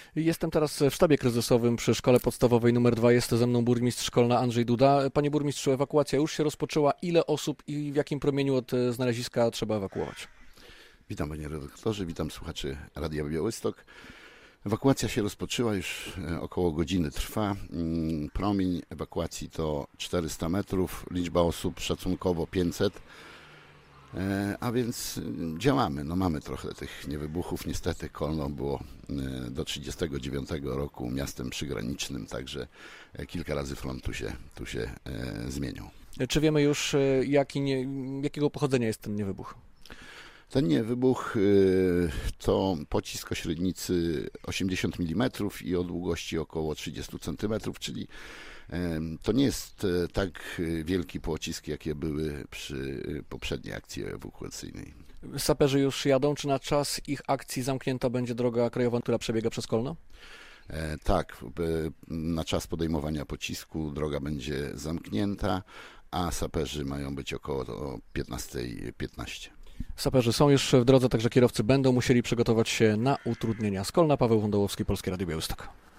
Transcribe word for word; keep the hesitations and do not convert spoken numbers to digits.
Jestem teraz w sztabie kryzysowym przy szkole podstawowej numer dwa. Jest ze mną burmistrz szkolny Andrzej Duda. Panie burmistrzu, ewakuacja już się rozpoczęła. Ile osób i w jakim promieniu od znaleziska trzeba ewakuować? Witam panie redaktorze, witam słuchaczy Radia Białystok. Ewakuacja się rozpoczęła, już około godziny trwa. Promień ewakuacji to czterysta metrów, liczba osób szacunkowo pięćset. A więc działamy, no mamy trochę tych niewybuchów. Niestety Kolno było do trzydziestego dziewiątego roku miastem przygranicznym, także kilka razy front tu się, tu się zmieniał. Czy wiemy już, jaki nie, jakiego pochodzenia jest ten niewybuch? Ten niewybuch to pocisk o średnicy osiemdziesiąt milimetrów i o długości około trzydzieści centymetrów, czyli to nie jest tak wielki pocisk, jakie były przy poprzedniej akcji ewakuacyjnej. Saperzy już jadą, czy na czas ich akcji zamknięta będzie droga krajowa, która przebiega przez Kolno? Tak, na czas podejmowania pocisku droga będzie zamknięta, a saperzy mają być około piętnasta piętnaście. Saperzy są już w drodze, także kierowcy będą musieli przygotować się na utrudnienia. Z Kolna Paweł Wądołowski, Polskie Radio Białystok.